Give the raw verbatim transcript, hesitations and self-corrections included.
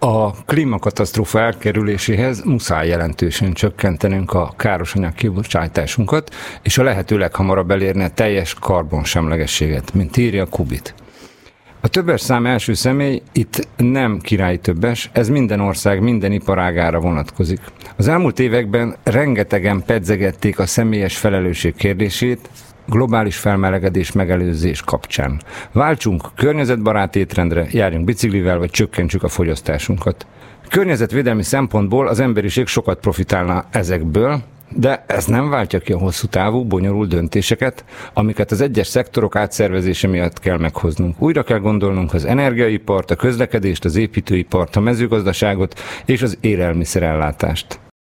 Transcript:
A klímakatasztrófa elkerüléséhez muszáj jelentősen csökkentenünk a károsanyag kibocsátásunkat, és a lehető leghamarabb elérni a teljes karbonsemlegességet, mint írja Kubit. A többes szám első személy itt nem királyi többes, ez minden ország, minden iparágára vonatkozik. Az elmúlt években rengetegen pedzegették a személyes felelősség kérdését, globális felmelegedés megelőzés kapcsán. Váltsunk környezetbarát étrendre, járjunk biciklivel, vagy csökkentsük a fogyasztásunkat. Környezetvédelmi szempontból az emberiség sokat profitálna ezekből, de ez nem váltja ki a hosszú távú, bonyolult döntéseket, amiket az egyes szektorok átszervezése miatt kell meghoznunk. Újra kell gondolnunk az energiaipart, a közlekedést, az építőipart, a mezőgazdaságot és az élelmiszerellátást.